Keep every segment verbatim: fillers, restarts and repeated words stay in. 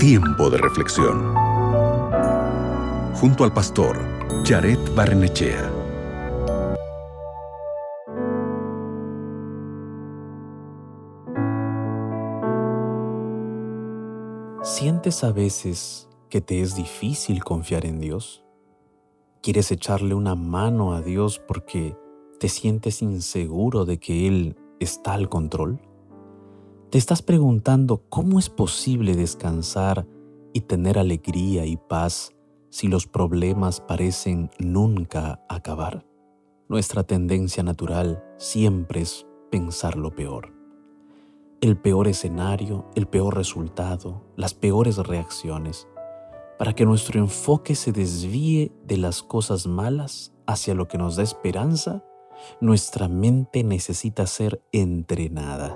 Tiempo de reflexión. Junto al pastor Jared Barrenechea. ¿Sientes a veces que te es difícil confiar en Dios? ¿Quieres echarle una mano a Dios porque te sientes inseguro de que Él está al control? ¿Te estás preguntando cómo es posible descansar y tener alegría y paz si los problemas parecen nunca acabar? Nuestra tendencia natural siempre es pensar lo peor. El peor escenario, el peor resultado, las peores reacciones, para que nuestro enfoque se desvíe de las cosas malas hacia lo que nos da esperanza. Nuestra mente necesita ser entrenada.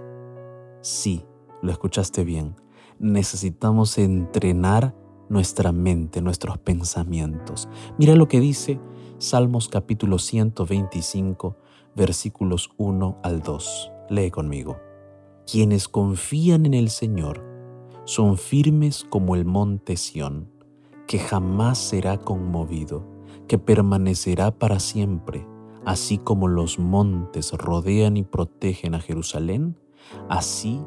Sí, lo escuchaste bien. Necesitamos entrenar nuestra mente, nuestros pensamientos. Mira lo que dice Salmos capítulo ciento veinticinco, versículos uno al dos. Lee conmigo. Quienes confían en el Señor son firmes como el monte Sión, que jamás será conmovido, que permanecerá para siempre. Así como los montes rodean y protegen a Jerusalén, así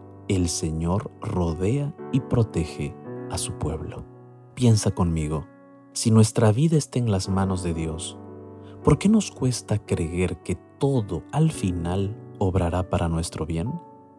el Señor rodea y protege a su pueblo. Piensa conmigo, si nuestra vida está en las manos de Dios, ¿por qué nos cuesta creer que todo al final obrará para nuestro bien?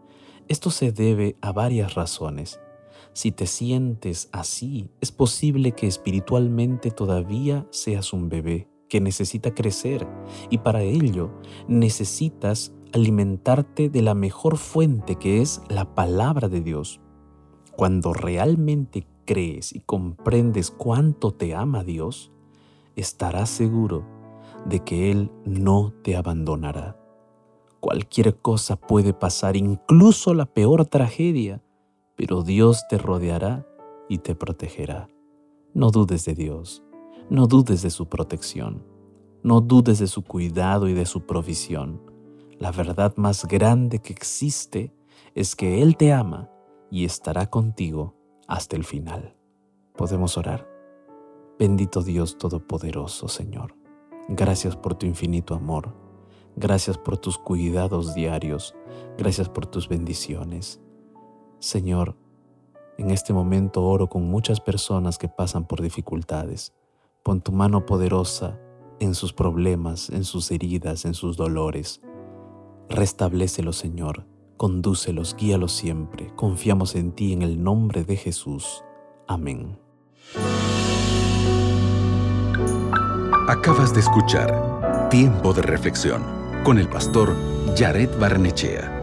Esto se debe a varias razones. Si te sientes así, es posible que espiritualmente todavía seas un bebé que necesita crecer, y para ello necesitas alimentarte de la mejor fuente, que es la palabra de Dios. Cuando realmente crees y comprendes cuánto te ama Dios, estarás seguro de que Él no te abandonará. Cualquier cosa puede pasar, incluso la peor tragedia, pero Dios te rodeará y te protegerá. No dudes de Dios, no dudes de su protección, no dudes de su cuidado y de su provisión. La verdad más grande que existe es que Él te ama y estará contigo hasta el final. Podemos orar. Bendito Dios Todopoderoso, Señor. Gracias por tu infinito amor. Gracias por tus cuidados diarios. Gracias por tus bendiciones. Señor, en este momento oro con muchas personas que pasan por dificultades. Pon tu mano poderosa en sus problemas, en sus heridas, en sus dolores. Restablécelos, Señor. Condúcelos, guíalos siempre. Confiamos en ti en el nombre de Jesús. Amén. Acabas de escuchar Tiempo de Reflexión con el pastor Jared Barrenechea.